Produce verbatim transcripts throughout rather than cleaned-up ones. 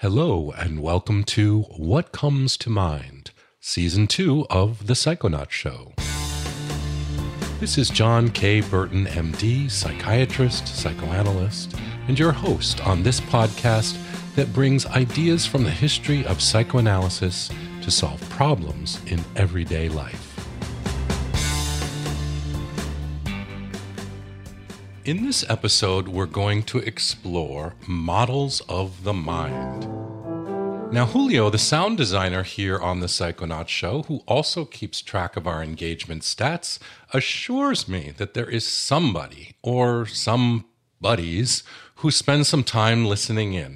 Hello, and welcome to What Comes to Mind, Season two of The Psychonaut Show. This is John K. Burton, M D, psychiatrist, psychoanalyst, and your host on this podcast that brings ideas from the history of psychoanalysis to solve problems in everyday life. In this episode, we're going to explore models of the mind. Now, Julio, the sound designer here on the Psychonaut Show, who also keeps track of our engagement stats, assures me that there is somebody or some buddies who spend some time listening in.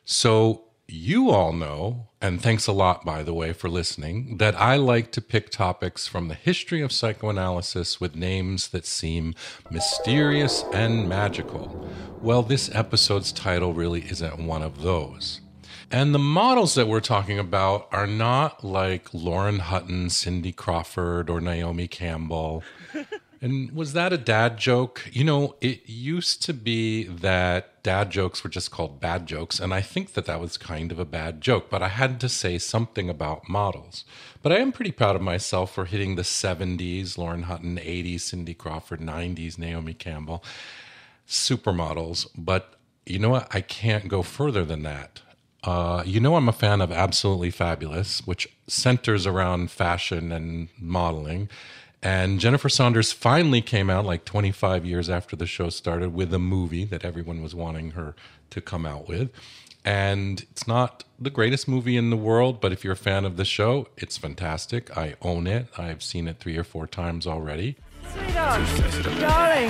So you all know, and thanks a lot, by the way, for listening, that I like to pick topics from the history of psychoanalysis with names that seem mysterious and magical. Well, this episode's title really isn't one of those. And the models that we're talking about are not like Lauren Hutton, Cindy Crawford, or Naomi Campbell. And was that a dad joke? You know, it used to be that dad jokes were just called bad jokes, and I think that that was kind of a bad joke, but I had to say something about models. But I am pretty proud of myself for hitting the seventies, Lauren Hutton, eighties, Cindy Crawford, nineties, Naomi Campbell, supermodels. But you know what? I can't go further than that. Uh, you know I'm a fan of Absolutely Fabulous, which centers around fashion and modeling. And Jennifer Saunders finally came out like twenty-five years after the show started with a movie that everyone was wanting her to come out with. And it's not the greatest movie in the world, but if you're a fan of the show, it's fantastic. I own it. I've seen it three or four times already. Sweetheart, darling.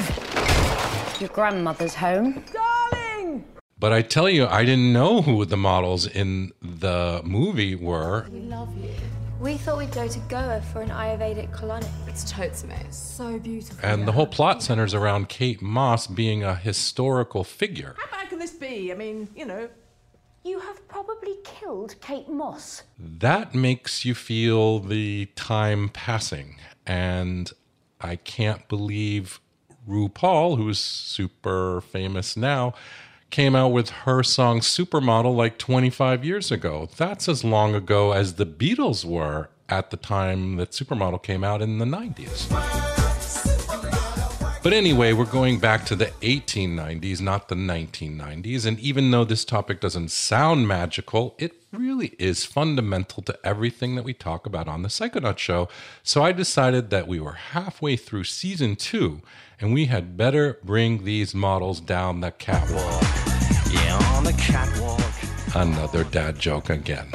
Your grandmother's home. Darling! But I tell you, I didn't know who the models in the movie were. We love you. We thought we'd go to Goa for an Ayurvedic colonic. It's totes amazing. So beautiful. And the whole plot centers around Kate Moss being a historical figure. How bad can this be? I mean, you know. You have probably killed Kate Moss. That makes you feel the time passing. And I can't believe RuPaul, who's super famous now, came out with her song Supermodel like twenty-five years ago. That's as long ago as the Beatles were at the time that Supermodel came out in the nineties. But anyway, we're going back to the eighteen nineties, not the nineteen nineties. And even though this topic doesn't sound magical, it really is fundamental to everything that we talk about on the Psychonaut Show. So I decided that we were halfway through season two, and we had better bring these models down the catwalk. Yeah, on the catwalk. Another dad joke again.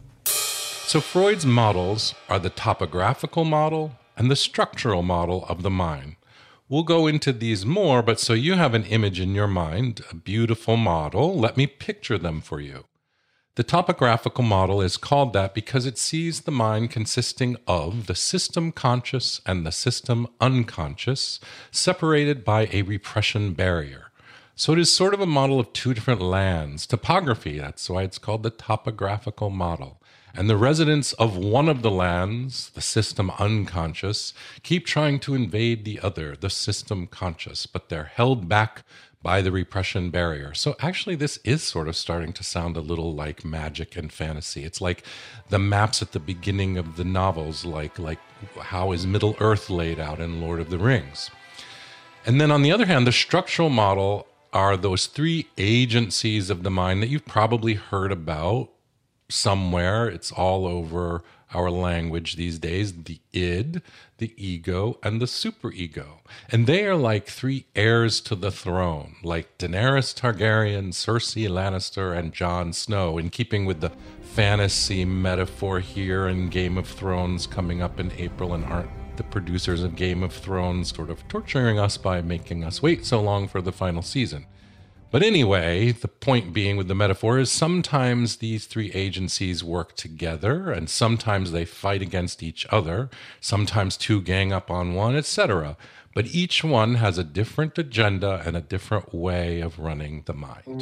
So Freud's models are the topographical model and the structural model of the mind. We'll go into these more, but so you have an image in your mind, a beautiful model, let me picture them for you. The topographical model is called that because it sees the mind consisting of the system conscious and the system unconscious, separated by a repression barrier. So it is sort of a model of two different lands. Topography, that's why it's called the topographical model. And the residents of one of the lands, the system unconscious, keep trying to invade the other, the system conscious, but they're held back by the repression barrier. So actually this is sort of starting to sound a little like magic and fantasy. It's like the maps at the beginning of the novels, like, like how is Middle Earth laid out in Lord of the Rings. And then on the other hand, the structural model are those three agencies of the mind that you've probably heard about somewhere. It's all over our language these days: the id, the ego, and the superego. And they are like three heirs to the throne, like Daenerys Targaryen, Cersei Lannister, and Jon Snow, in keeping with the fantasy metaphor here in Game of Thrones coming up in April. And aren't the producers of Game of Thrones sort of torturing us by making us wait so long for the final season? But anyway, the point being with the metaphor is sometimes these three agencies work together, and sometimes they fight against each other, sometimes two gang up on one, et cetera. But each one has a different agenda and a different way of running the mind.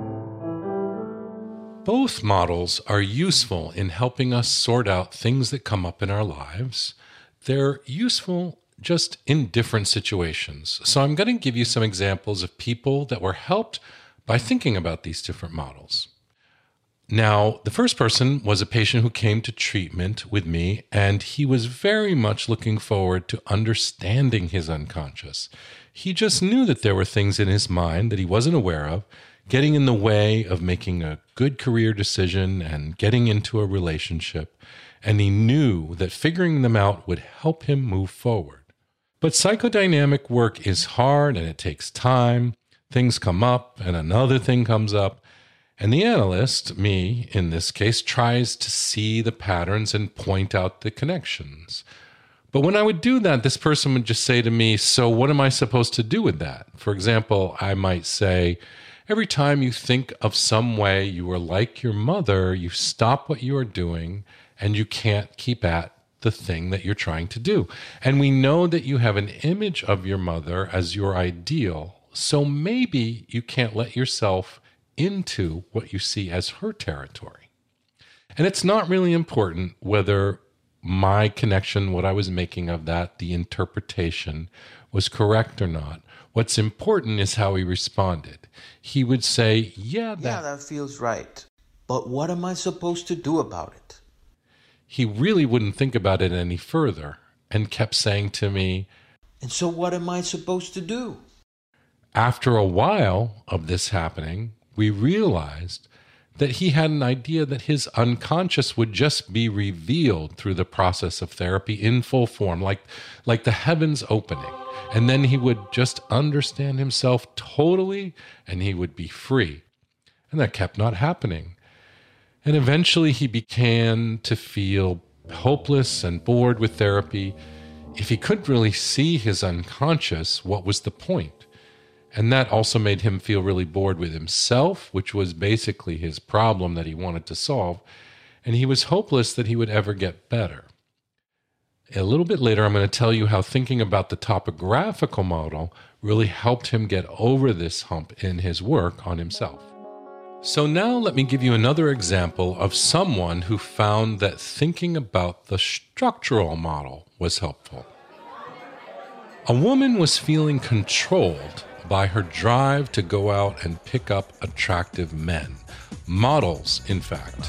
Both models are useful in helping us sort out things that come up in our lives. They're useful just in different situations. So I'm going to give you some examples of people that were helped by thinking about these different models. Now, the first person was a patient who came to treatment with me, and he was very much looking forward to understanding his unconscious. He just knew that there were things in his mind that he wasn't aware of, getting in the way of making a good career decision and getting into a relationship, and he knew that figuring them out would help him move forward. But psychodynamic work is hard and it takes time. Things come up and another thing comes up. And the analyst, me in this case, tries to see the patterns and point out the connections. But when I would do that, this person would just say to me, so what am I supposed to do with that? For example, I might say, every time you think of some way you are like your mother, you stop what you are doing and you can't keep at the thing that you're trying to do. And we know that you have an image of your mother as your ideal, so maybe you can't let yourself into what you see as her territory. And it's not really important whether my connection, what I was making of that, the interpretation, was correct or not. What's important is how he responded. He would say, yeah, that, yeah, that feels right. But what am I supposed to do about it? He really wouldn't think about it any further and kept saying to me, and so what am I supposed to do? After a while of this happening, we realized that he had an idea that his unconscious would just be revealed through the process of therapy in full form, like, like the heavens opening. And then he would just understand himself totally and he would be free. And that kept not happening. And eventually he began to feel hopeless and bored with therapy. If he couldn't really see his unconscious, what was the point? And that also made him feel really bored with himself, which was basically his problem that he wanted to solve. And he was hopeless that he would ever get better. A little bit later, I'm going to tell you how thinking about the topographical model really helped him get over this hump in his work on himself. So now let me give you another example of someone who found that thinking about the structural model was helpful. A woman was feeling controlled by her drive to go out and pick up attractive men. Models, in fact.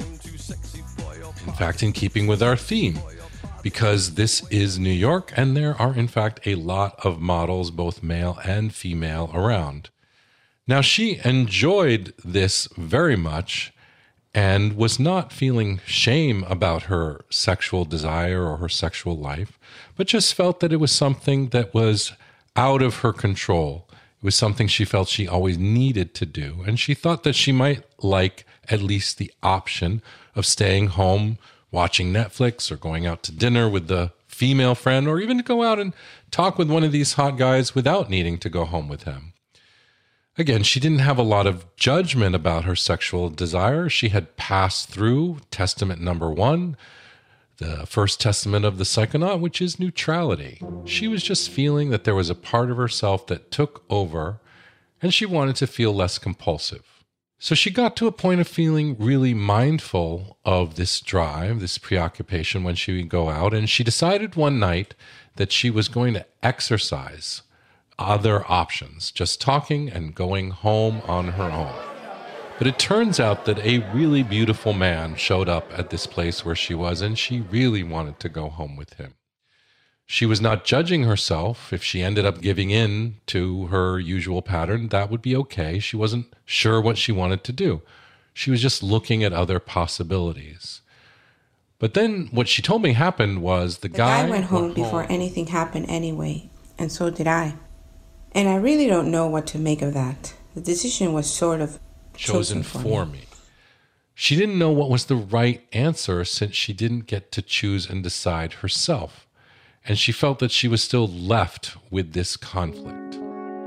In fact, in keeping with our theme, because this is New York and there are, in fact, a lot of models, both male and female, around. Now, she enjoyed this very much and was not feeling shame about her sexual desire or her sexual life, but just felt that it was something that was out of her control. It was something she felt she always needed to do. And she thought that she might like at least the option of staying home, watching Netflix, or going out to dinner with the female friend, or even to go out and talk with one of these hot guys without needing to go home with him. Again, she didn't have a lot of judgment about her sexual desire. She had passed through testament number one, the first testament of the psychonaut, which is neutrality. She was just feeling that there was a part of herself that took over, and she wanted to feel less compulsive. So she got to a point of feeling really mindful of this drive, this preoccupation when she would go out, and she decided one night that she was going to exercise other options, just talking and going home on her own. But it turns out that a really beautiful man showed up at this place where she was, and she really wanted to go home with him. She was not judging herself. If she ended up giving in to her usual pattern, that would be okay. She wasn't sure what she wanted to do. She was just looking at other possibilities. But then what she told me happened was the, the guy, guy went home went before home. anything happened anyway, and so did I. And I really don't know what to make of that. The decision was sort of chosen, chosen for, for me. me. She didn't know what was the right answer since she didn't get to choose and decide herself. And she felt that she was still left with this conflict.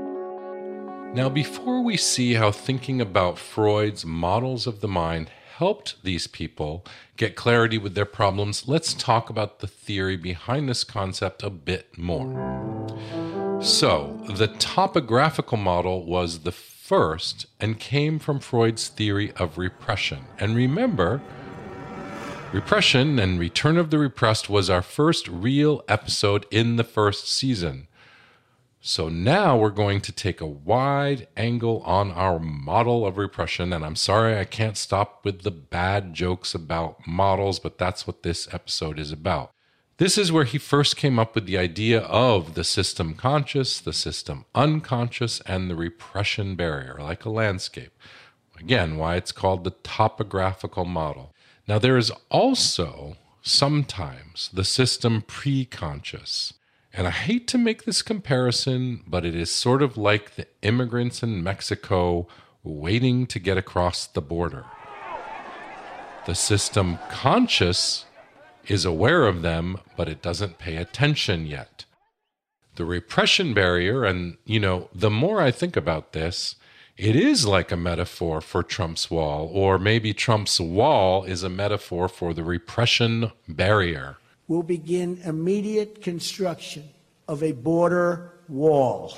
Now, before we see how thinking about Freud's models of the mind helped these people get clarity with their problems, let's talk about the theory behind this concept a bit more. So, the topographical model was the first and came from Freud's theory of repression. And remember, repression and return of the repressed was our first real episode in the first season. So now we're going to take a wide angle on our model of repression. And I'm sorry I can't stop with the bad jokes about models, but that's what this episode is about. This is where he first came up with the idea of the system conscious, the system unconscious, and the repression barrier, like a landscape. Again, why it's called the topographical model. Now, there is also sometimes the system pre-conscious. And I hate to make this comparison, but it is sort of like the immigrants in Mexico waiting to get across the border. The system conscious is aware of them, but it doesn't pay attention yet. The repression barrier, and, you know, the more I think about this, it is like a metaphor for Trump's wall, or maybe Trump's wall is a metaphor for the repression barrier. We'll begin immediate construction of a border wall.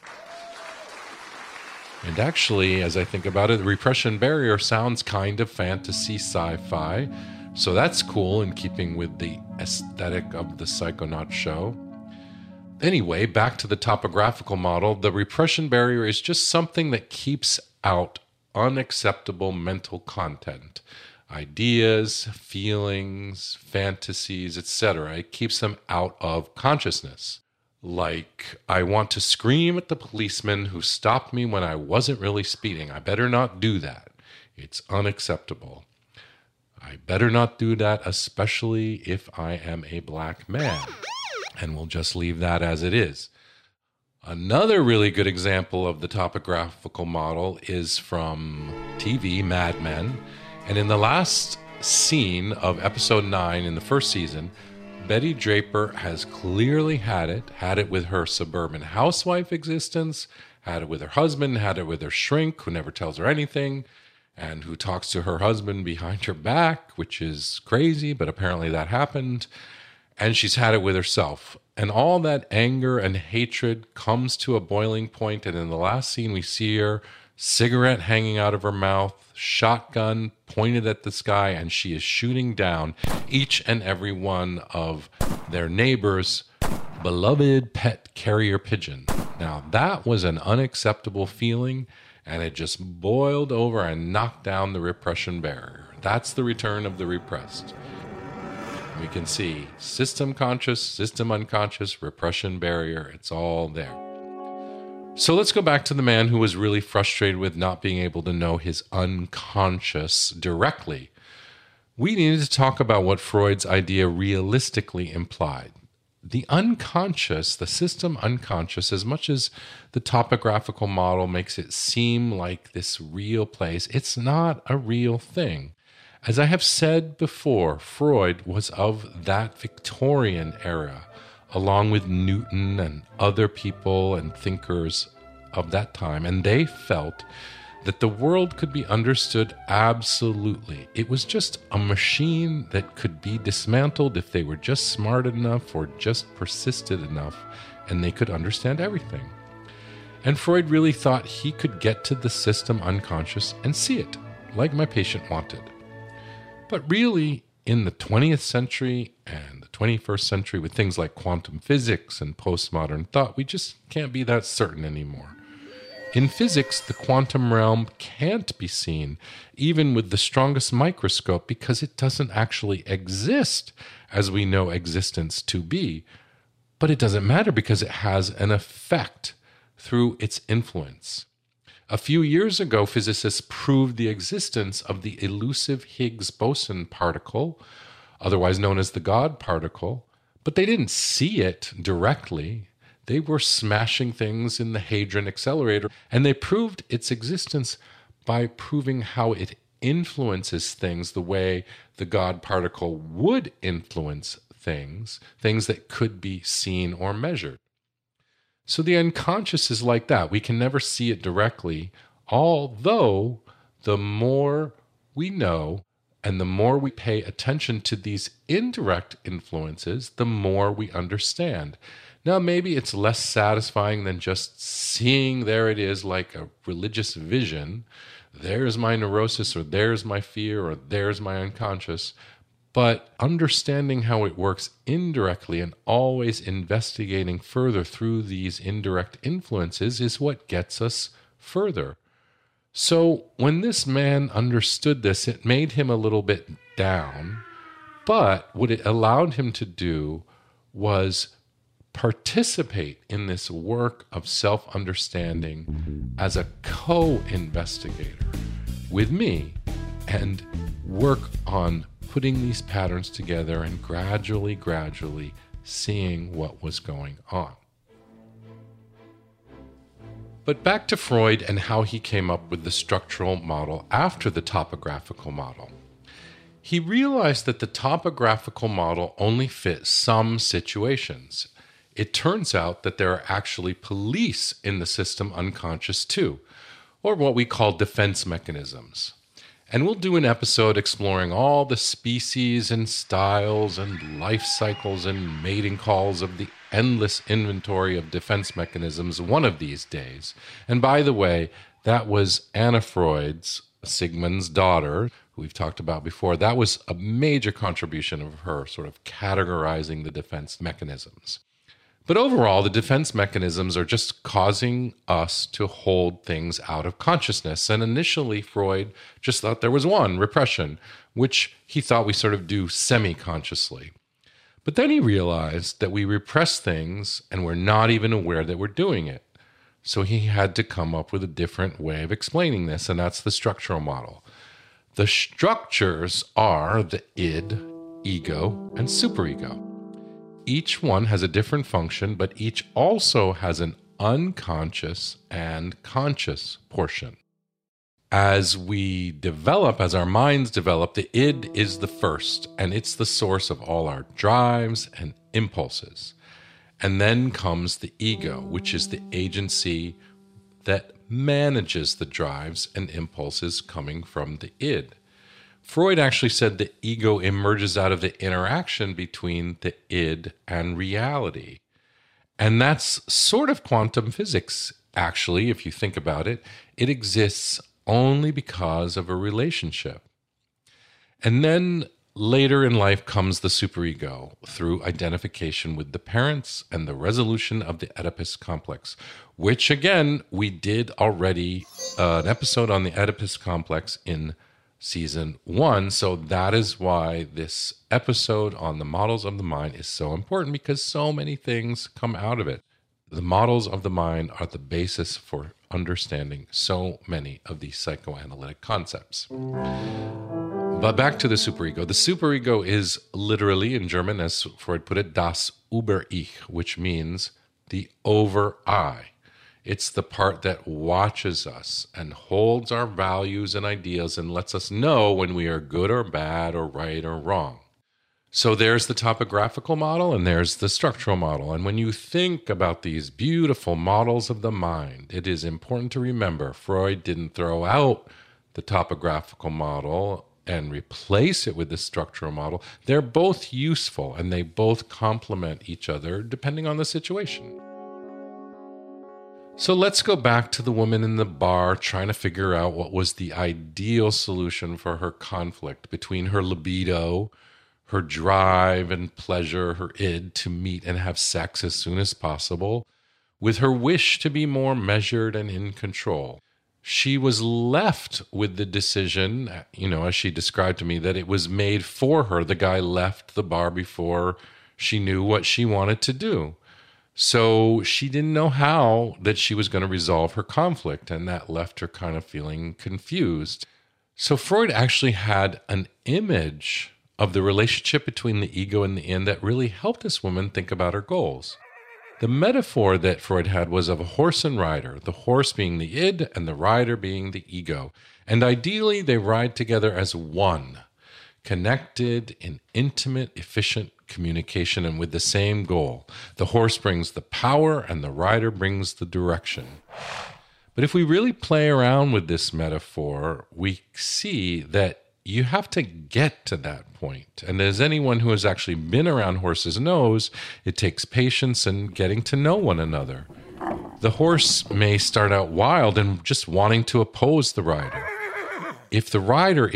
And actually, as I think about it, the repression barrier sounds kind of fantasy sci-fi, so that's cool in keeping with the aesthetic of the Psychonaut show. Anyway, back to the topographical model, the repression barrier is just something that keeps out unacceptable mental content. Ideas, feelings, fantasies, et cetera. It keeps them out of consciousness. Like, I want to scream at the policeman who stopped me when I wasn't really speeding. I better not do that. It's unacceptable. I better not do that, especially if I am a black man. And we'll just leave that as it is. Another really good example of the topographical model is from T V, Mad Men. And in the last scene of episode nine in the first season, Betty Draper has clearly had it, had it with her suburban housewife existence, had it with her husband, had it with her shrink who never tells her anything, and who talks to her husband behind her back, which is crazy, but apparently that happened. And she's had it with herself. And all that anger and hatred comes to a boiling point. And in the last scene, we see her, cigarette hanging out of her mouth, shotgun pointed at the sky, and she is shooting down each and every one of their neighbors' beloved pet carrier pigeon. Now, that was an unacceptable feeling, and it just boiled over and knocked down the repression barrier. That's the return of the repressed. We can see system conscious, system unconscious, repression barrier. It's all there. So let's go back to the man who was really frustrated with not being able to know his unconscious directly. We needed to talk about what Freud's idea realistically implied. The unconscious, the system unconscious, as much as the topographical model makes it seem like this real place, it's not a real thing. As I have said before, Freud was of that Victorian era, along with Newton and other people and thinkers of that time, and they felt that the world could be understood absolutely. It was just a machine that could be dismantled if they were just smart enough or just persisted enough, and they could understand everything. And Freud really thought he could get to the system unconscious and see it, like my patient wanted. But really, in the twentieth century and the twenty-first century, with things like quantum physics and postmodern thought, we just can't be that certain anymore. In physics, the quantum realm can't be seen, even with the strongest microscope, because it doesn't actually exist as we know existence to be. But it doesn't matter because it has an effect through its influence. A few years ago, physicists proved the existence of the elusive Higgs boson particle, otherwise known as the God particle, but they didn't see it directly. They were smashing things in the Hadron Accelerator, and they proved its existence by proving how it influences things the way the God particle would influence things, things that could be seen or measured. So the unconscious is like that. We can never see it directly, although the more we know and the more we pay attention to these indirect influences, the more we understand. Now, maybe it's less satisfying than just seeing there it is like a religious vision. There's my neurosis, or there's my fear, or there's my unconscious. But understanding how it works indirectly and always investigating further through these indirect influences is what gets us further. So when this man understood this, it made him a little bit down, but what it allowed him to do was participate in this work of self-understanding as a co-investigator with me and work on putting these patterns together and gradually, gradually seeing what was going on. But back to Freud and how he came up with the structural model after the topographical model. He realized that the topographical model only fit some situations. It turns out that there are actually police in the system unconscious too, or what we call defense mechanisms. And we'll do an episode exploring all the species and styles and life cycles and mating calls of the endless inventory of defense mechanisms one of these days. And by the way, that was Anna Freud's, Sigmund's daughter, who we've talked about before. That was a major contribution of her, sort of categorizing the defense mechanisms. But overall, the defense mechanisms are just causing us to hold things out of consciousness. And initially, Freud just thought there was one, repression, which he thought we sort of do semi-consciously. But then he realized that we repress things and we're not even aware that we're doing it. So he had to come up with a different way of explaining this, and that's the structural model. The structures are the id, ego, and superego. Each one has a different function, but each also has an unconscious and conscious portion. As we develop, as our minds develop, the id is the first, and it's the source of all our drives and impulses. And then comes the ego, which is the agency that manages the drives and impulses coming from the id. Freud actually said the ego emerges out of the interaction between the id and reality. And that's sort of quantum physics, actually, if you think about it. It exists only because of a relationship. And then later in life comes the superego through identification with the parents and the resolution of the Oedipus complex, which again, we did already uh, an episode on the Oedipus complex in season one. So that is why this episode on the models of the mind is so important, because so many things come out of it. The models of the mind are the basis for understanding so many of these psychoanalytic concepts. But back to the superego. The superego is literally, in German, as Freud put it, das Über-Ich, which means the over-I. It's the part that watches us and holds our values and ideas and lets us know when we are good or bad or right or wrong. So there's the topographical model and there's the structural model. And when you think about these beautiful models of the mind, it is important to remember Freud didn't throw out the topographical model and replace it with the structural model. They're both useful and they both complement each other depending on the situation. So let's go back to the woman in the bar trying to figure out what was the ideal solution for her conflict between her libido, her drive and pleasure, her id to meet and have sex as soon as possible, with her wish to be more measured and in control. She was left with the decision, you know, as she described to me, that it was made for her. The guy left the bar before she knew what she wanted to do. So she didn't know how that she was going to resolve her conflict, and that left her kind of feeling confused. So Freud actually had an image of the relationship between the ego and the id that really helped this woman think about her goals. The metaphor that Freud had was of a horse and rider, the horse being the id and the rider being the ego. And ideally, they ride together as one, connected in intimate, efficient communication and with the same goal. The horse brings the power and the rider brings the direction. But if we really play around with this metaphor, we see that you have to get to that point. And as anyone who has actually been around horses knows, it takes patience and getting to know one another. The horse may start out wild and just wanting to oppose the rider. If the rider is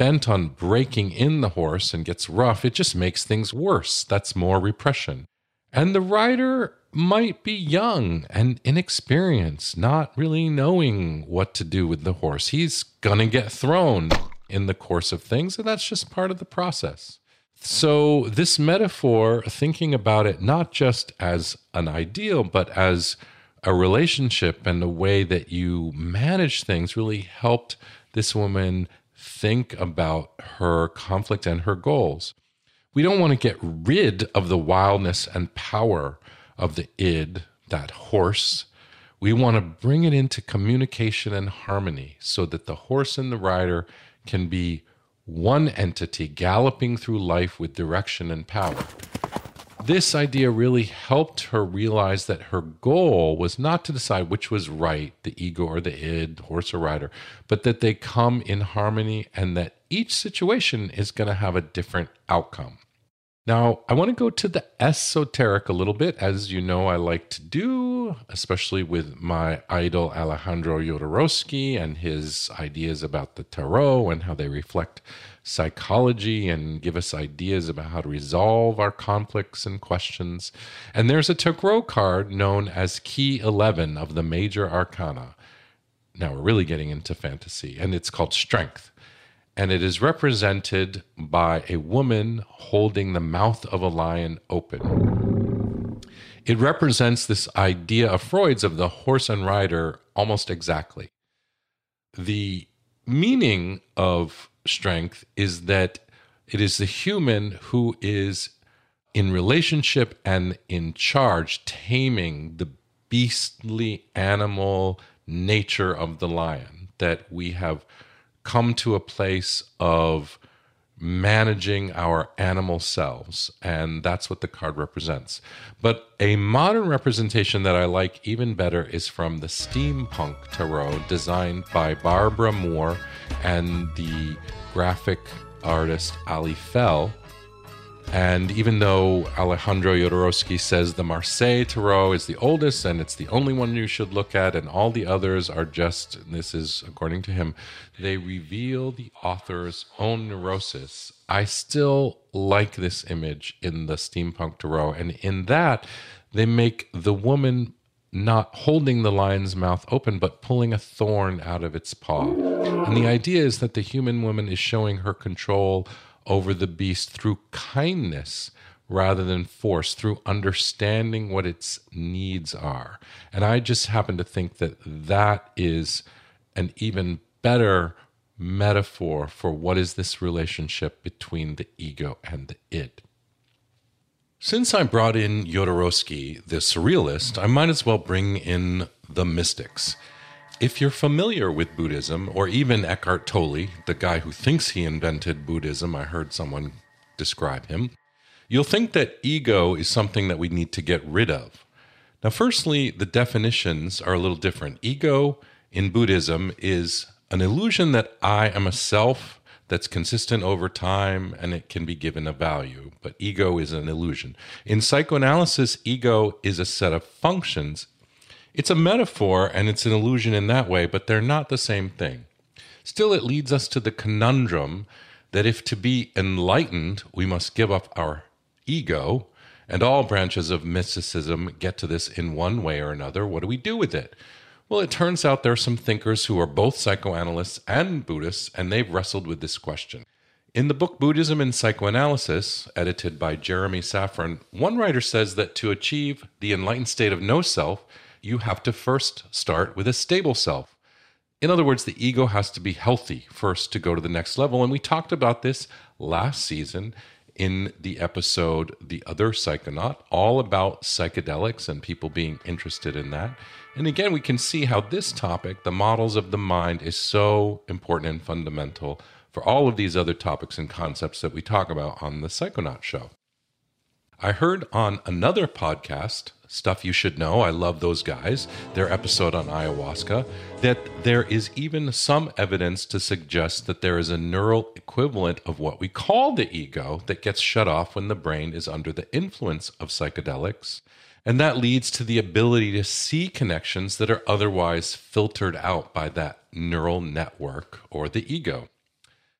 bent on breaking in the horse and gets rough, it just makes things worse. That's more repression. And the rider might be young and inexperienced, not really knowing what to do with the horse. He's going to get thrown in the course of things, and that's just part of the process. So this metaphor, thinking about it not just as an ideal, but as a relationship and the way that you manage things, really helped this woman think about her conflict and her goals. We don't want to get rid of the wildness and power of the id, that horse. We want to bring it into communication and harmony so that the horse and the rider can be one entity galloping through life with direction and power. This idea really helped her realize that her goal was not to decide which was right, the ego or the id, horse or rider, but that they come in harmony and that each situation is going to have a different outcome. Now, I want to go to the esoteric a little bit, as you know I like to do, especially with my idol Alejandro Jodorowsky and his ideas about the tarot and how they reflect psychology and give us ideas about how to resolve our conflicts and questions. And there's a tarot card known as Key eleven of the Major Arcana. Now we're really getting into fantasy, and it's called Strength. And it is represented by a woman holding the mouth of a lion open. It represents this idea of Freud's of the horse and rider almost exactly. The meaning of strength is that it is the human who is in relationship and in charge, taming the beastly animal nature of the lion, that we have come to a place of managing our animal selves, and that's what the card represents. But a modern representation that I like even better is from the Steampunk Tarot, designed by Barbara Moore and the graphic artist Ali Fell. And even though Alejandro Jodorowsky says the Marseille Tarot is the oldest and it's the only one you should look at, and all the others are just, and this is according to him, they reveal the author's own neurosis, I still like this image in the Steampunk Tarot. And in that, they make the woman not holding the lion's mouth open, but pulling a thorn out of its paw. And the idea is that the human woman is showing her control over the beast through kindness rather than force, through understanding what its needs are. And I just happen to think that that is an even better metaphor for what is this relationship between the ego and the id. Since I brought in Jodorowsky, the surrealist, I might as well bring in the mystics. If you're familiar with Buddhism, or even Eckhart Tolle, the guy who thinks he invented Buddhism, I heard someone describe him, you'll think that ego is something that we need to get rid of. Now, firstly, the definitions are a little different. Ego in Buddhism is an illusion that I am a self that's consistent over time and it can be given a value, but ego is an illusion. In psychoanalysis, ego is a set of functions. It's a metaphor and it's an illusion in that way, but they're not the same thing. Still, it leads us to the conundrum that if to be enlightened, we must give up our ego, and all branches of mysticism get to this in one way or another. What do we do with it? Well, it turns out there are some thinkers who are both psychoanalysts and Buddhists, and they've wrestled with this question. In the book Buddhism and Psychoanalysis, edited by Jeremy Safran, one writer says that to achieve the enlightened state of no self, you have to first start with a stable self. In other words, the ego has to be healthy first to go to the next level. And we talked about this last season in the episode The Other Psychonaut, all about psychedelics and people being interested in that. And again, we can see how this topic, the models of the mind, is so important and fundamental for all of these other topics and concepts that we talk about on the Psychonaut Show. I heard on another podcast, Stuff You Should Know, I love those guys, their episode on ayahuasca, that there is even some evidence to suggest that there is a neural equivalent of what we call the ego that gets shut off when the brain is under the influence of psychedelics. And that leads to the ability to see connections that are otherwise filtered out by that neural network or the ego.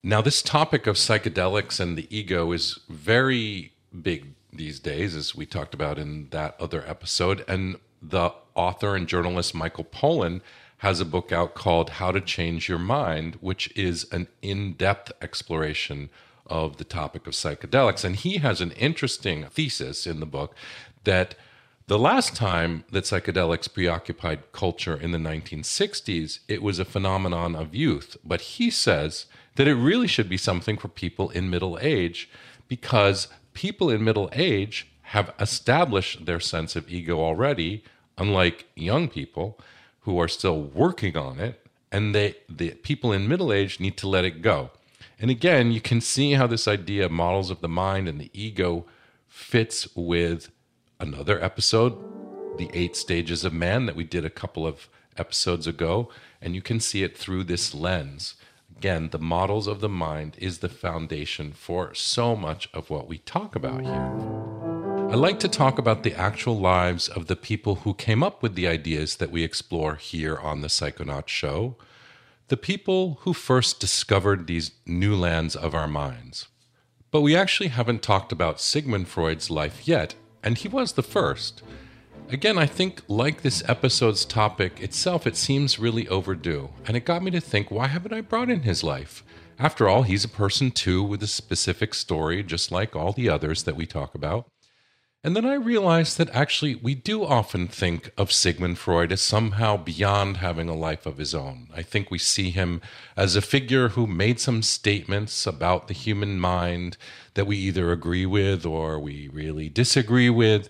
Now, this topic of psychedelics and the ego is very big these days, as we talked about in that other episode. And the author and journalist Michael Pollan has a book out called How to Change Your Mind, which is an in-depth exploration of the topic of psychedelics. And he has an interesting thesis in the book that the last time that psychedelics preoccupied culture in the nineteen sixties, it was a phenomenon of youth. But he says that it really should be something for people in middle age, because people in middle age have established their sense of ego already, unlike young people who are still working on it, and they, the people in middle age need to let it go. And again, you can see how this idea of models of the mind and the ego fits with another episode, The Eight Stages of Man, that we did a couple of episodes ago, and you can see it through this lens. Again, the models of the mind is the foundation for so much of what we talk about here. I like to talk about the actual lives of the people who came up with the ideas that we explore here on the Psychonaut Show, the people who first discovered these new lands of our minds. But we actually haven't talked about Sigmund Freud's life yet, and he was the first. Again, I think, like this episode's topic itself, it seems really overdue. And it got me to think, why haven't I brought in his life? After all, he's a person too with a specific story, just like all the others that we talk about. And then I realized that actually we do often think of Sigmund Freud as somehow beyond having a life of his own. I think we see him as a figure who made some statements about the human mind that we either agree with or we really disagree with.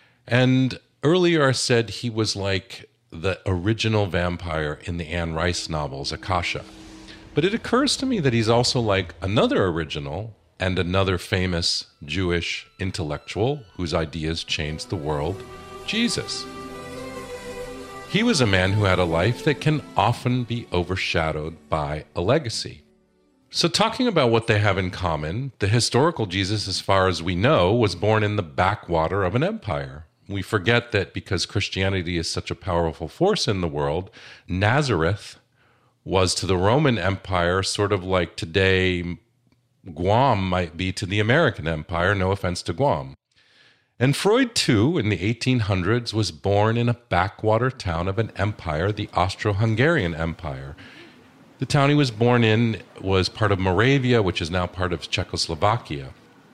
And earlier I said he was like the original vampire in the Anne Rice novels, Akasha. But it occurs to me that he's also like another original and another famous Jewish intellectual whose ideas changed the world, Jesus. He was a man who had a life that can often be overshadowed by a legacy. So talking about what they have in common, the historical Jesus, as far as we know, was born in the backwater of an empire. We forget that because Christianity is such a powerful force in the world, Nazareth was to the Roman Empire sort of like today Guam might be to the American Empire, no offense to Guam. And Freud, too, in the eighteen hundreds, was born in a backwater town of an empire, the Austro-Hungarian Empire. The town he was born in was part of Moravia, which is now part of Czechoslovakia.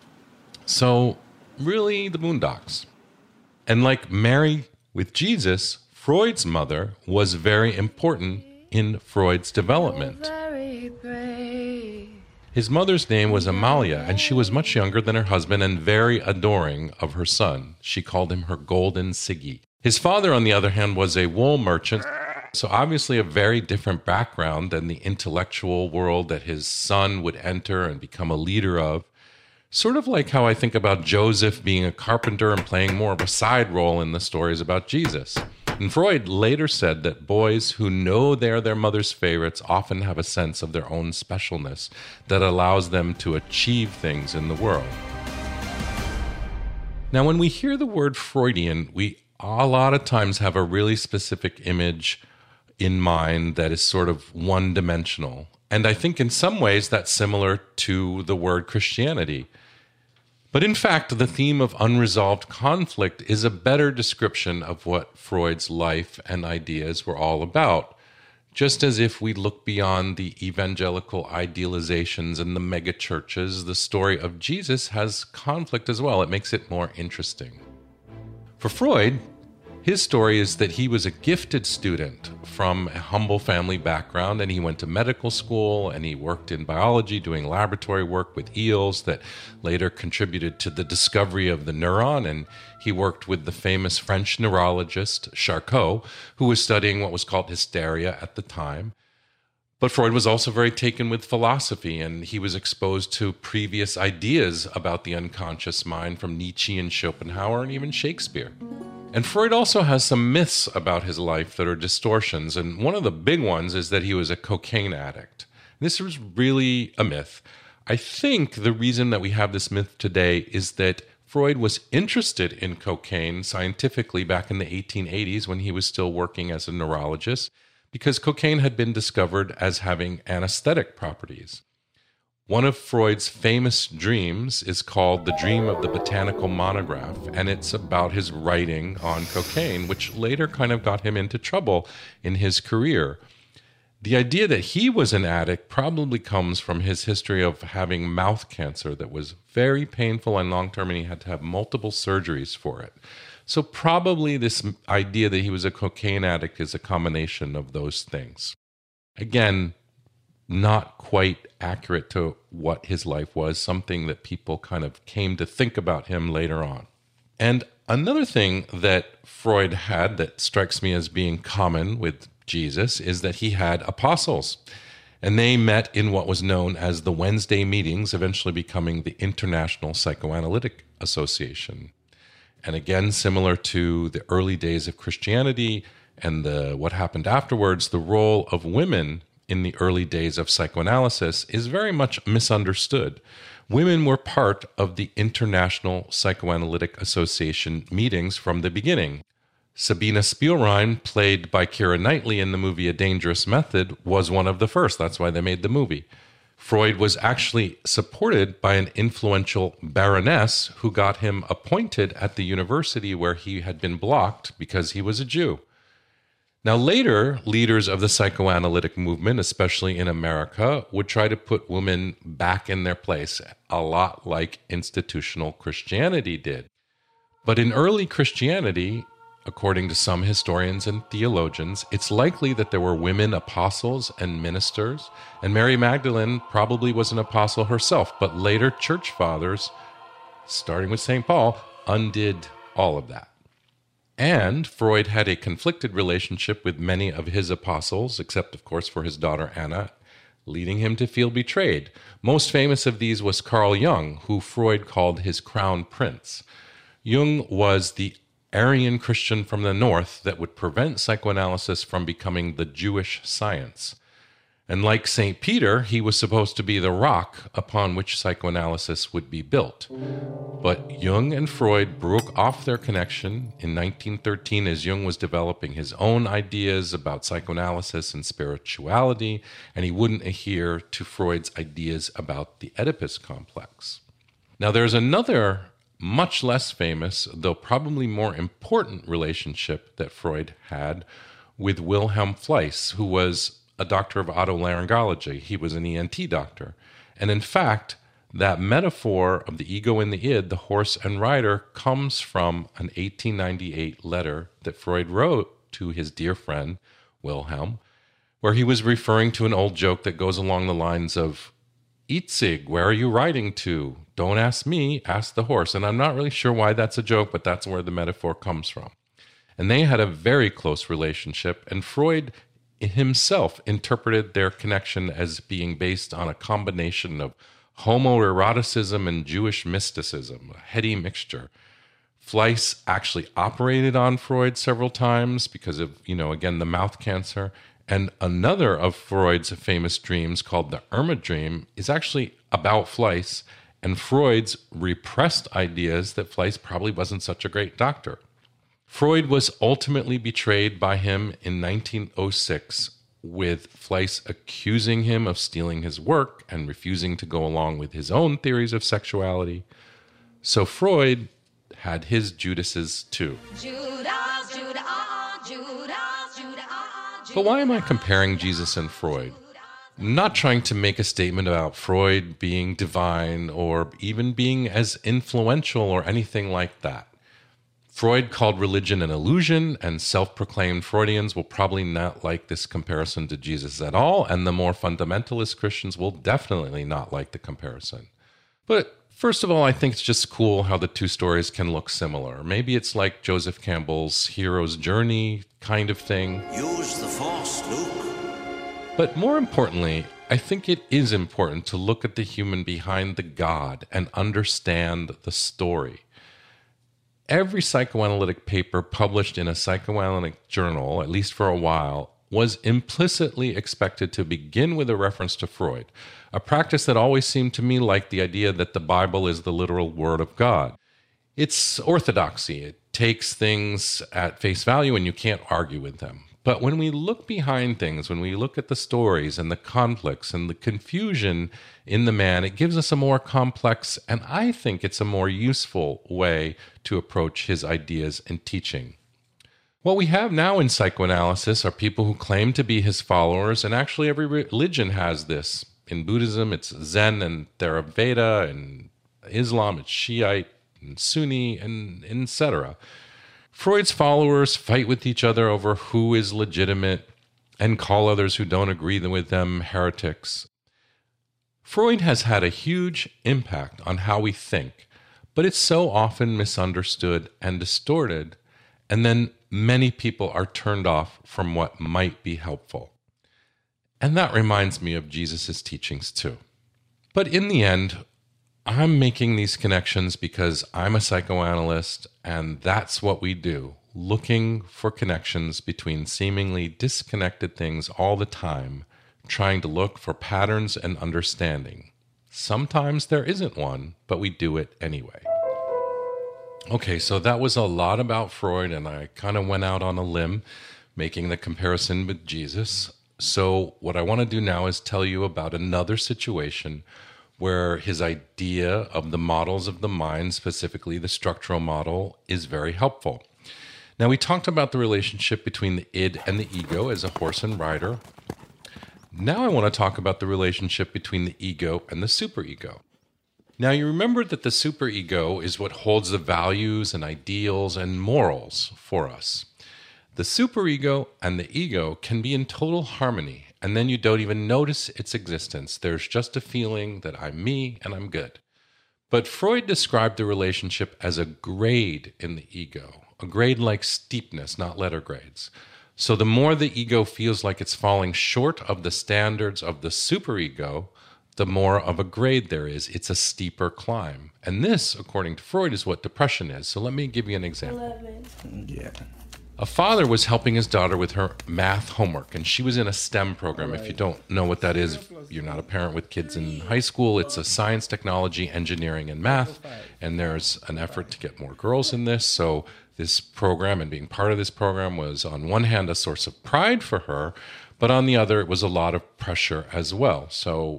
So, really, the boondocks. And like Mary with Jesus, Freud's mother was very important in Freud's development. His mother's name was Amalia, and she was much younger than her husband and very adoring of her son. She called him her golden Siggy. His father, on the other hand, was a wool merchant, so obviously a very different background than the intellectual world that his son would enter and become a leader of. Sort of like how I think about Joseph being a carpenter and playing more of a side role in the stories about Jesus. And Freud later said that boys who know they're their mother's favorites often have a sense of their own specialness that allows them to achieve things in the world. Now, when we hear the word Freudian, we a lot of times have a really specific image in mind that is sort of one-dimensional. And I think in some ways that's similar to the word Christianity. But in fact, the theme of unresolved conflict is a better description of what Freud's life and ideas were all about. Just as if we look beyond the evangelical idealizations and the megachurches, the story of Jesus has conflict as well. It makes it more interesting. For Freud, his story is that he was a gifted student from a humble family background, and he went to medical school, and he worked in biology doing laboratory work with eels that later contributed to the discovery of the neuron, and he worked with the famous French neurologist Charcot, who was studying what was called hysteria at the time. But Freud was also very taken with philosophy, and he was exposed to previous ideas about the unconscious mind from Nietzsche and Schopenhauer and even Shakespeare. And Freud also has some myths about his life that are distortions, and one of the big ones is that he was a cocaine addict. This was really a myth. I think the reason that we have this myth today is that Freud was interested in cocaine scientifically back in the eighteen eighties when he was still working as a neurologist, because cocaine had been discovered as having anesthetic properties. One of Freud's famous dreams is called The Dream of the Botanical Monograph, and it's about his writing on cocaine, which later kind of got him into trouble in his career. The idea that he was an addict probably comes from his history of having mouth cancer that was very painful and long-term, and he had to have multiple surgeries for it. So probably this idea that he was a cocaine addict is a combination of those things. Again, not quite accurate to what his life was, something that people kind of came to think about him later on. And another thing that Freud had that strikes me as being common with Jesus is that he had apostles. And they met in what was known as the Wednesday meetings, eventually becoming the International Psychoanalytic Association. And again, similar to the early days of Christianity and the, what happened afterwards, the role of women in the early days of psychoanalysis is very much misunderstood. Women were part of the International Psychoanalytic Association meetings from the beginning. Sabina Spielrein, played by Keira Knightley in the movie A Dangerous Method, was one of the first. That's why they made the movie. Freud was actually supported by an influential baroness who got him appointed at the university where he had been blocked because he was a Jew. Now, later, leaders of the psychoanalytic movement, especially in America, would try to put women back in their place, a lot like institutional Christianity did. But in early Christianity, according to some historians and theologians, it's likely that there were women apostles and ministers, and Mary Magdalene probably was an apostle herself, but later church fathers, starting with Saint Paul, undid all of that. And Freud had a conflicted relationship with many of his apostles, except, of course, for his daughter Anna, leading him to feel betrayed. Most famous of these was Carl Jung, who Freud called his crown prince. Jung was the Aryan Christian from the north that would prevent psychoanalysis from becoming the Jewish science. And like Saint Peter, he was supposed to be the rock upon which psychoanalysis would be built. But Jung and Freud broke off their connection in nineteen thirteen as Jung was developing his own ideas about psychoanalysis and spirituality, and he wouldn't adhere to Freud's ideas about the Oedipus complex. Now, there's another much less famous, though probably more important relationship that Freud had with Wilhelm Fleiss, who was a doctor of otolaryngology. He was an E N T doctor. And in fact, that metaphor of the ego and the id, the horse and rider, comes from an eighteen ninety-eight letter that Freud wrote to his dear friend, Wilhelm, where he was referring to an old joke that goes along the lines of, "Itzig, where are you riding to? Don't ask me, ask the horse." And I'm not really sure why that's a joke, but that's where the metaphor comes from. And they had a very close relationship, and Freud himself interpreted their connection as being based on a combination of homoeroticism and Jewish mysticism, a heady mixture. Fleiss actually operated on Freud several times because of, you know, again, the mouth cancer. And another of Freud's famous dreams, called the Irma dream, is actually about Fleiss and Freud's repressed ideas that Fleiss probably wasn't such a great doctor. Freud was ultimately betrayed by him in nineteen oh six, with Fleiss accusing him of stealing his work and refusing to go along with his own theories of sexuality. So Freud had his Judases too. Judas, Judas, Judas, Judas. But why am I comparing Jesus and Freud? I'm not trying to make a statement about Freud being divine or even being as influential or anything like that. Freud called religion an illusion, and self-proclaimed Freudians will probably not like this comparison to Jesus at all, and the more fundamentalist Christians will definitely not like the comparison. But first of all, I think it's just cool how the two stories can look similar. Maybe it's like Joseph Campbell's hero's journey kind of thing. Use the Force, Luke. But more importantly, I think it is important to look at the human behind the God and understand the story. Every psychoanalytic paper published in a psychoanalytic journal, at least for a while, was implicitly expected to begin with a reference to Freud, a practice that always seemed to me like the idea that the Bible is the literal word of God. It's orthodoxy. It takes things at face value and you can't argue with them. But when we look behind things, when we look at the stories and the conflicts and the confusion in the man, it gives us a more complex, and I think it's a more useful way to approach his ideas and teaching. What we have now in psychoanalysis are people who claim to be his followers, and actually every religion has this. In Buddhism, it's Zen and Theravada, and Islam, it's Shiite and Sunni, and et cetera. Freud's followers fight with each other over who is legitimate and call others who don't agree with them heretics. Freud has had a huge impact on how we think, but it's so often misunderstood and distorted, and then many people are turned off from what might be helpful. And that reminds me of Jesus' teachings too. But in the end, I'm making these connections because I'm a psychoanalyst, and that's what we do, looking for connections between seemingly disconnected things all the time, trying to look for patterns and understanding. Sometimes there isn't one, but we do it anyway. Okay, so that was a lot about Freud, and I kind of went out on a limb making the comparison with Jesus. So what I want to do now is tell you about another situation where his idea of the models of the mind, specifically the structural model, is very helpful. Now, we talked about the relationship between the id and the ego as a horse and rider. Now I want to talk about the relationship between the ego and the superego. Now, you remember that the superego is what holds the values and ideals and morals for us. The superego and the ego can be in total harmony, and then you don't even notice its existence. There's just a feeling that I'm me and I'm good. But Freud described the relationship as a grade in the ego, a grade like steepness, not letter grades. So the more the ego feels like it's falling short of the standards of the superego, the more of a grade there is. It's a steeper climb. And this, according to Freud, is what depression is. So let me give you an example. eleven. Yeah. A father was helping his daughter with her math homework, and she was in a STEM program. If you don't know what that is, you're not a parent with kids in high school. It's a science, technology, engineering, and math, and there's an effort to get more girls in this. So this program and being part of this program was, on one hand, a source of pride for her, but on the other, it was a lot of pressure as well. So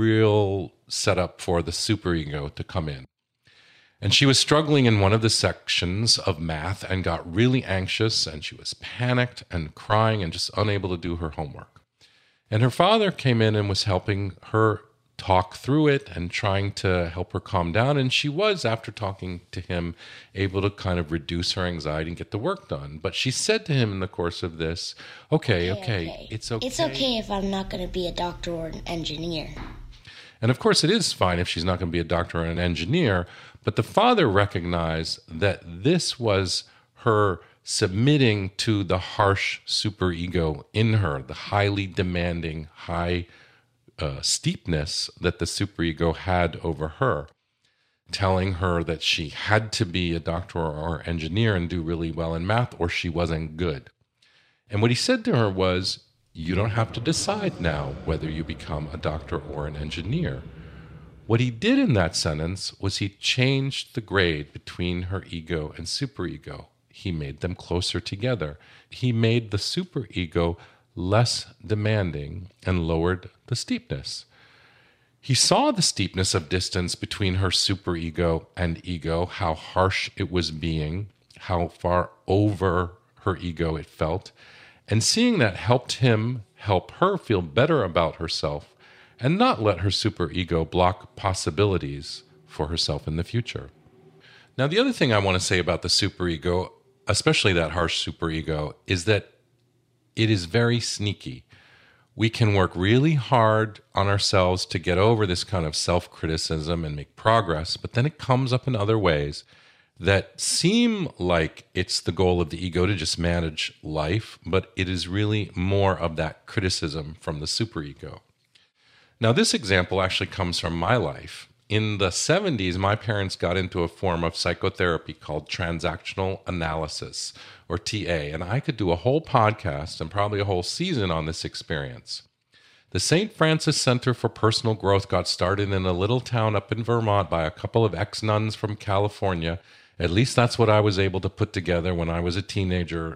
real setup for the superego to come in. And she was struggling in one of the sections of math and got really anxious, and she was panicked and crying and just unable to do her homework. And her father came in and was helping her talk through it and trying to help her calm down. And she was, after talking to him, able to kind of reduce her anxiety and get the work done. But she said to him in the course of this, okay, okay, okay, okay. it's okay. It's okay if I'm not going to be a doctor or an engineer. And of course, it is fine if she's not going to be a doctor or an engineer. But the father recognized that this was her submitting to the harsh superego in her, the highly demanding, high uh, steepness that the superego had over her, telling her that she had to be a doctor or engineer and do really well in math, or she wasn't good. And what he said to her was, you don't have to decide now whether you become a doctor or an engineer. What he did in that sentence was he changed the grade between her ego and superego. He made them closer together. He made the superego less demanding and lowered the steepness. He saw the steepness of distance between her superego and ego, how harsh it was being, how far over her ego it felt, and seeing that helped him help her feel better about herself and not let her superego block possibilities for herself in the future. Now, the other thing I want to say about the superego, especially that harsh superego, is that it is very sneaky. We can work really hard on ourselves to get over this kind of self-criticism and make progress, but then it comes up in other ways that seem like it's the goal of the ego to just manage life, but it is really more of that criticism from the superego. Now, this example actually comes from my life. In the seventies, my parents got into a form of psychotherapy called transactional analysis, or T A, and I could do a whole podcast and probably a whole season on this experience. The Saint Francis Center for Personal Growth got started in a little town up in Vermont by a couple of ex-nuns from California. At least that's what I was able to put together when I was a teenager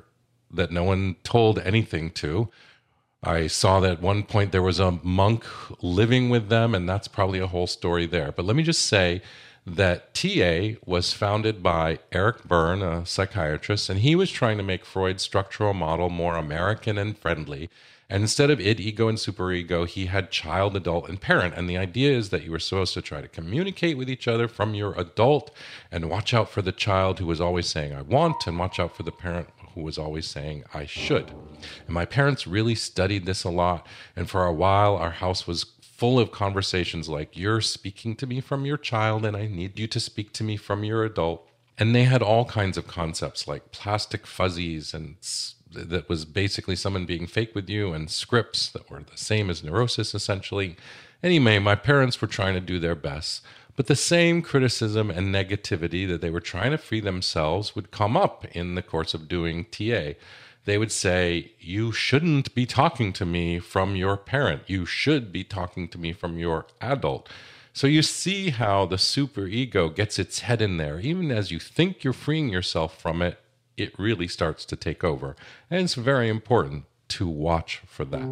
that no one told anything to. I saw that at one point there was a monk living with them, and that's probably a whole story there. But let me just say that T A was founded by Eric Berne, a psychiatrist, and he was trying to make Freud's structural model more American and friendly. And instead of id, ego, and superego, he had child, adult, and parent. And the idea is that you were supposed to try to communicate with each other from your adult and watch out for the child who was always saying, I want, and watch out for the parent who was always saying, I should. And my parents really studied this a lot. And for a while, our house was full of conversations like, you're speaking to me from your child, and I need you to speak to me from your adult. And they had all kinds of concepts like plastic fuzzies, and that was basically someone being fake with you, and scripts that were the same as neurosis, essentially. Anyway, my parents were trying to do their best, but the same criticism and negativity that they were trying to free themselves would come up in the course of doing T A. They would say, you shouldn't be talking to me from your parent. You should be talking to me from your adult. So you see how the superego gets its head in there. Even as you think you're freeing yourself from it, it really starts to take over. And it's very important to watch for that.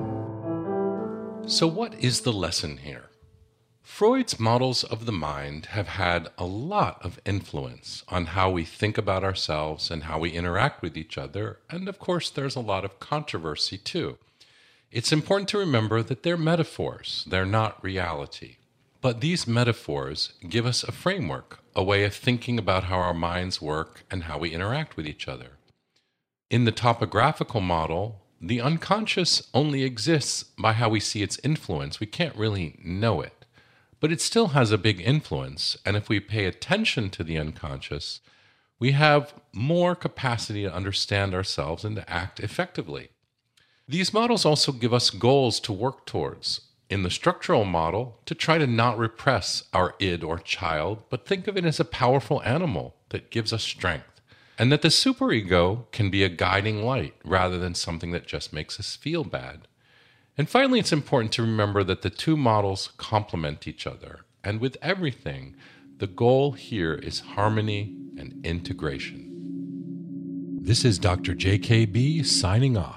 So what is the lesson here? Freud's models of the mind have had a lot of influence on how we think about ourselves and how we interact with each other. And of course, there's a lot of controversy too. It's important to remember that they're metaphors. They're not reality. But these metaphors give us a framework, a way of thinking about how our minds work and how we interact with each other. In the topographical model, the unconscious only exists by how we see its influence. We can't really know it, but it still has a big influence. And if we pay attention to the unconscious, we have more capacity to understand ourselves and to act effectively. These models also give us goals to work towards. In the structural model, to try to not repress our id or child, but think of it as a powerful animal that gives us strength. And that the superego can be a guiding light rather than something that just makes us feel bad. And finally, it's important to remember that the two models complement each other. And with everything, the goal here is harmony and integration. This is Doctor J K B signing off.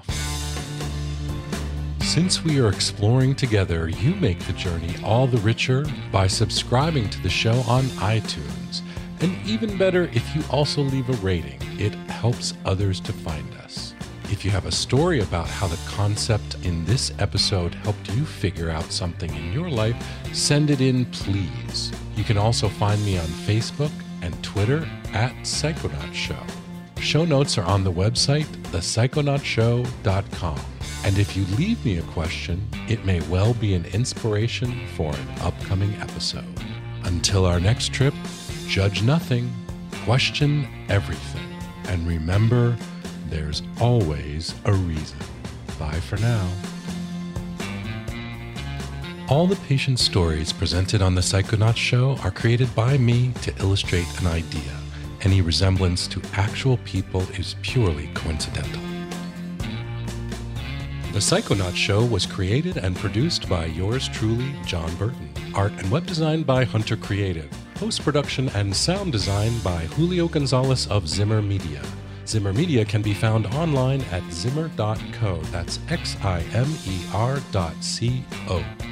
Since we are exploring together, you make the journey all the richer by subscribing to the show on iTunes. And even better, if you also leave a rating, it helps others to find us. If you have a story about how the concept in this episode helped you figure out something in your life, send it in, please. You can also find me on Facebook and Twitter at Psychonaut Show. Show notes are on the website, the psychonaut show dot com. And if you leave me a question, it may well be an inspiration for an upcoming episode. Until our next trip, judge nothing, question everything, and remember, there's always a reason. Bye for now. All the patient stories presented on the Psychonaut Show are created by me to illustrate an idea. Any resemblance to actual people is purely coincidental. The Psychonaut Show was created and produced by yours truly, John Burton. Art and web design by Hunter Creative. Post-production and sound design by Julio Gonzalez of Zimmer Media. Zimmer Media can be found online at zimmer dot co. That's X I M E R dot C O.